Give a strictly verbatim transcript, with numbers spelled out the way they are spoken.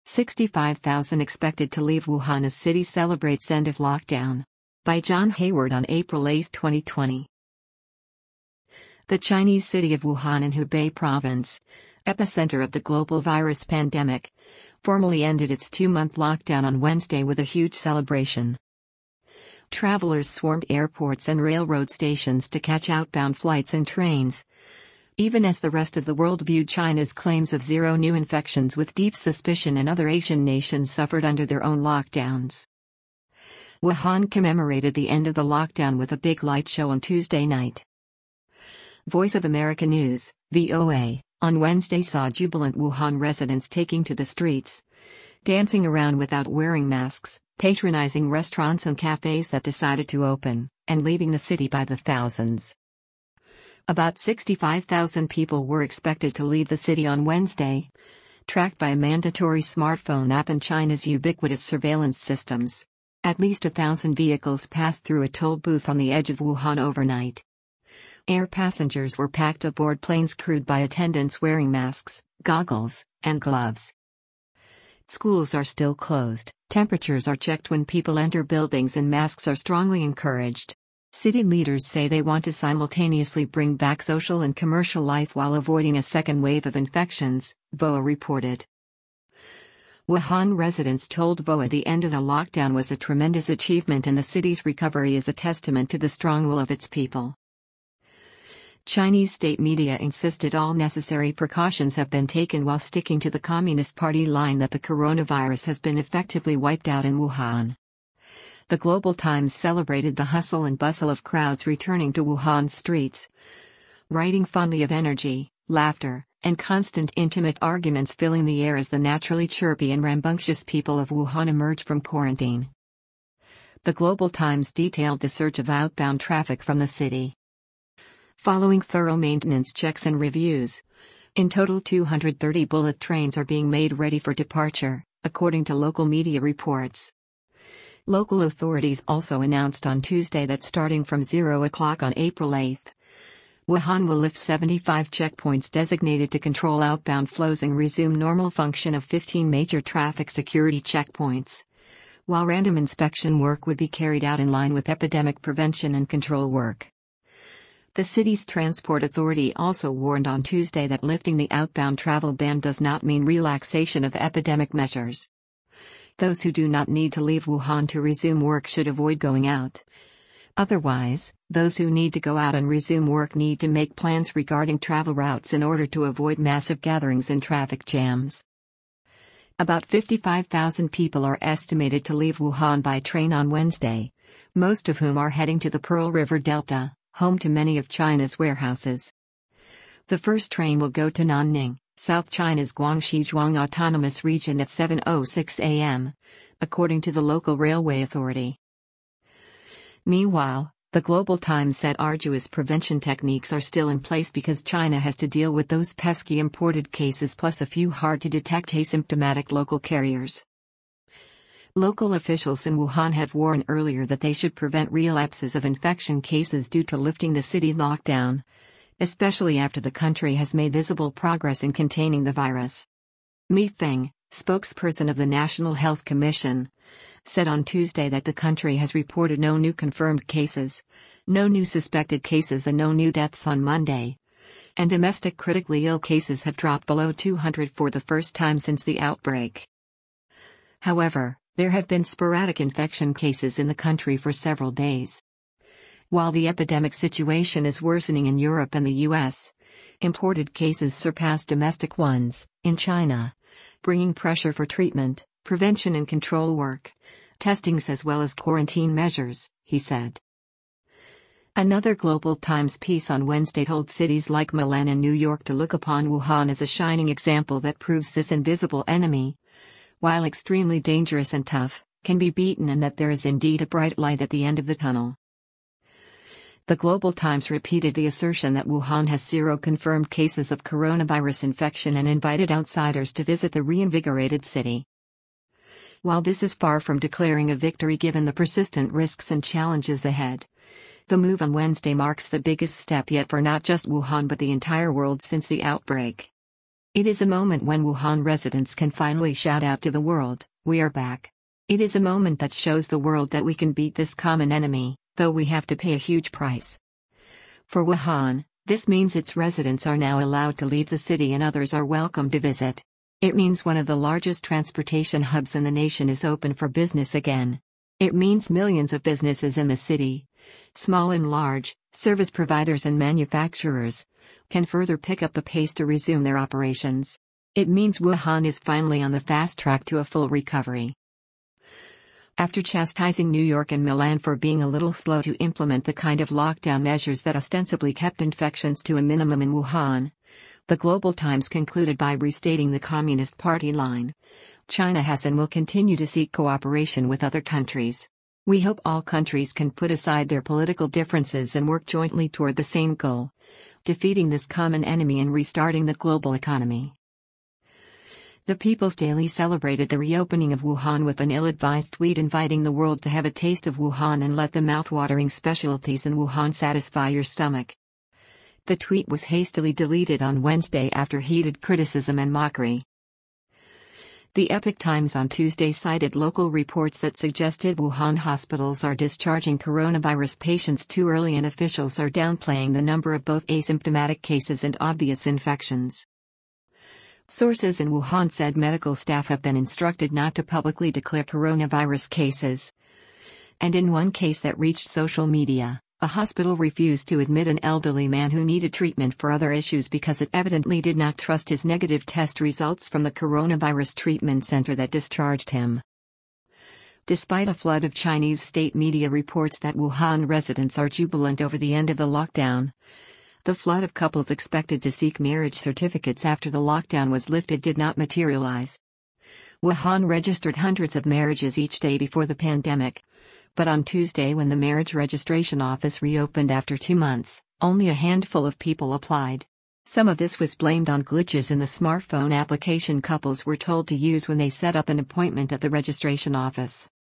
sixty-five thousand expected to leave Wuhan as city celebrates end of lockdown. By John Hayward on April eighth, twenty twenty. The Chinese city of Wuhan in Hubei province, epicenter of the global virus pandemic, formally ended its two-month lockdown on Wednesday with a huge celebration. Travelers swarmed airports and railroad stations to catch outbound flights and trains, even as the rest of the world viewed China's claims of zero new infections with deep suspicion, and other Asian nations suffered under their own lockdowns. Wuhan commemorated the end of the lockdown with a big light show on Tuesday night. Voice of America News, V O A, on Wednesday saw jubilant Wuhan residents taking to the streets, dancing around without wearing masks, patronizing restaurants and cafes that decided to open, and leaving the city by the thousands. About sixty-five thousand people were expected to leave the city on Wednesday, tracked by a mandatory smartphone app and China's ubiquitous surveillance systems. At least a thousand vehicles passed through a toll booth on the edge of Wuhan overnight. Air passengers were packed aboard planes crewed by attendants wearing masks, goggles, and gloves. Schools are still closed, temperatures are checked when people enter buildings, and masks are strongly encouraged. City leaders say they want to simultaneously bring back social and commercial life while avoiding a second wave of infections, V O A reported. Wuhan residents told V O A the end of the lockdown was a tremendous achievement, and the city's recovery is a testament to the strong will of its people. Chinese state media insisted all necessary precautions have been taken while sticking to the Communist Party line that the coronavirus has been effectively wiped out in Wuhan. The Global Times celebrated the hustle and bustle of crowds returning to Wuhan's streets, writing fondly of energy, laughter, and constant intimate arguments filling the air as the naturally chirpy and rambunctious people of Wuhan emerged from quarantine. The Global Times detailed the surge of outbound traffic from the city. Following thorough maintenance checks and reviews, in total two hundred thirty bullet trains are being made ready for departure, according to local media reports. Local authorities also announced on Tuesday that starting from zero o'clock on April eighth, Wuhan will lift seventy-five checkpoints designated to control outbound flows and resume normal function of fifteen major traffic security checkpoints, while random inspection work would be carried out in line with epidemic prevention and control work. The city's transport authority also warned on Tuesday that lifting the outbound travel ban does not mean relaxation of epidemic measures. Those who do not need to leave Wuhan to resume work should avoid going out. Otherwise, those who need to go out and resume work need to make plans regarding travel routes in order to avoid massive gatherings and traffic jams. About fifty-five thousand people are estimated to leave Wuhan by train on Wednesday, most of whom are heading to the Pearl River Delta, home to many of China's warehouses. The first train will go to Nanning, South China's Guangxi Zhuang Autonomous Region at seven oh six a m, according to the local railway authority. Meanwhile, the Global Times said arduous prevention techniques are still in place because China has to deal with those pesky imported cases plus a few hard-to-detect asymptomatic local carriers. Local officials in Wuhan had warned earlier that they should prevent relapses of infection cases due to lifting the city lockdown, especially after the country has made visible progress in containing the virus. Mi Feng, spokesperson of the National Health Commission, said on Tuesday that the country has reported no new confirmed cases, no new suspected cases and no new deaths on Monday, and domestic critically ill cases have dropped below two hundred for the first time since the outbreak. However, there have been sporadic infection cases in the country for several days. While the epidemic situation is worsening in Europe and the U S, imported cases surpass domestic ones in China, bringing pressure for treatment, prevention and control work, testings as well as quarantine measures, he said. Another Global Times piece on Wednesday told cities like Milan and New York to look upon Wuhan as a shining example that proves this invisible enemy, while extremely dangerous and tough, can be beaten, and that there is indeed a bright light at the end of the tunnel. The Global Times repeated the assertion that Wuhan has zero confirmed cases of coronavirus infection and invited outsiders to visit the reinvigorated city. While this is far from declaring a victory given the persistent risks and challenges ahead, the move on Wednesday marks the biggest step yet for not just Wuhan but the entire world since the outbreak. It is a moment when Wuhan residents can finally shout out to the world, "We are back." It is a moment that shows the world that we can beat this common enemy, though we have to pay a huge price. For Wuhan, this means its residents are now allowed to leave the city and others are welcome to visit. It means one of the largest transportation hubs in the nation is open for business again. It means millions of businesses in the city, small and large, service providers and manufacturers, can further pick up the pace to resume their operations. It means Wuhan is finally on the fast track to a full recovery. After chastising New York and Milan for being a little slow to implement the kind of lockdown measures that ostensibly kept infections to a minimum in Wuhan, the Global Times concluded by restating the Communist Party line. China has and will continue to seek cooperation with other countries. We hope all countries can put aside their political differences and work jointly toward the same goal: defeating this common enemy and restarting the global economy. The People's Daily celebrated the reopening of Wuhan with an ill-advised tweet inviting the world to have a taste of Wuhan and let the mouth-watering specialties in Wuhan satisfy your stomach. The tweet was hastily deleted on Wednesday after heated criticism and mockery. The Epoch Times on Tuesday cited local reports that suggested Wuhan hospitals are discharging coronavirus patients too early and officials are downplaying the number of both asymptomatic cases and obvious infections. Sources in Wuhan said medical staff have been instructed not to publicly declare coronavirus cases. And in one case that reached social media, a hospital refused to admit an elderly man who needed treatment for other issues because it evidently did not trust his negative test results from the coronavirus treatment center that discharged him. Despite a flood of Chinese state media reports that Wuhan residents are jubilant over the end of the lockdown, the flood of couples expected to seek marriage certificates after the lockdown was lifted did not materialize. Wuhan registered hundreds of marriages each day before the pandemic. But on Tuesday, when the marriage registration office reopened after two months, only a handful of people applied. Some of this was blamed on glitches in the smartphone application couples were told to use when they set up an appointment at the registration office.